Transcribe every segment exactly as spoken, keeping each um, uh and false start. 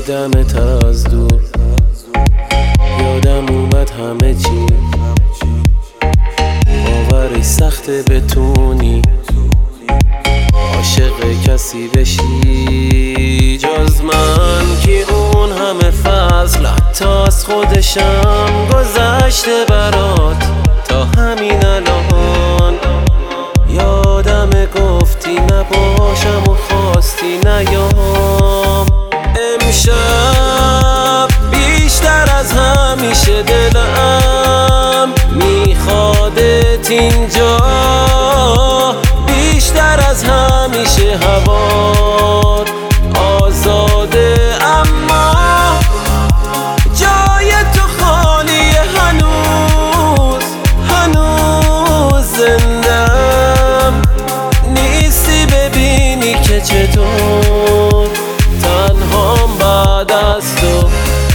دیدمت از دور، یادم اومد همه چی. باورش سخته بتونی عاشق کسی بشی جز من، که اون همه فضل حتی از خودشم گذشته برات تا همین الان. یادم گفتی نباشم و خواستی نیام. امشب بیشتر از همیشه دلم میخوادت اینجا، بیشتر از همیشه هوات آزاده، اما جای تو خالیه، هنوز هنوز زندم نیستی ببینی که چطور تنهام بعد از تو.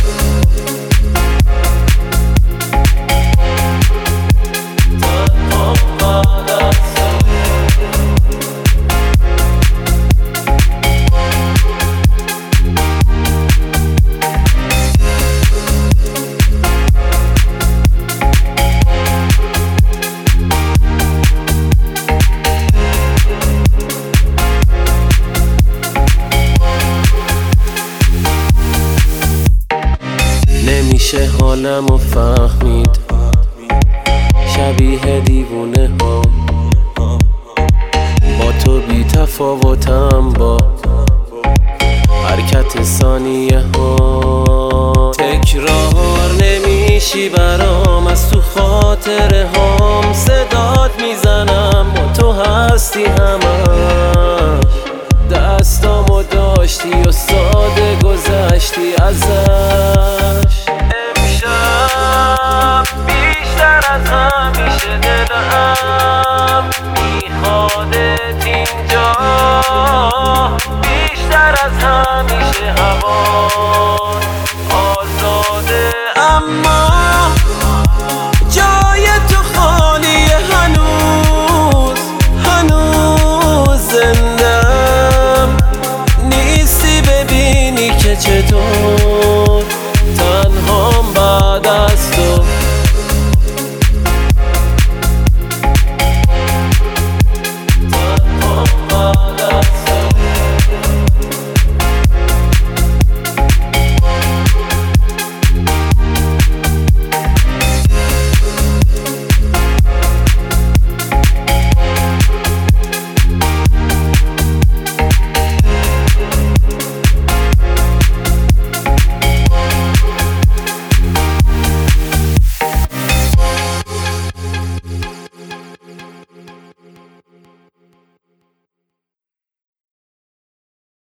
نمیشه حالمو فهمید، شبیه دیوونه ها با تو بی تفاوتم، با حرکت ثانیه ها تکرار نمیشی برام، از تو خاطره هام صدات میزنم و تو هستی همش. دستامو داشتی و ساده گذشتی ازش. بیشتر از همیشه دلم میخوادت اینجا، بیشتر از همیشه هوات آزاده، اما جای تو خالیه، هنوز هنوز زندم نیستی ببینی که چطور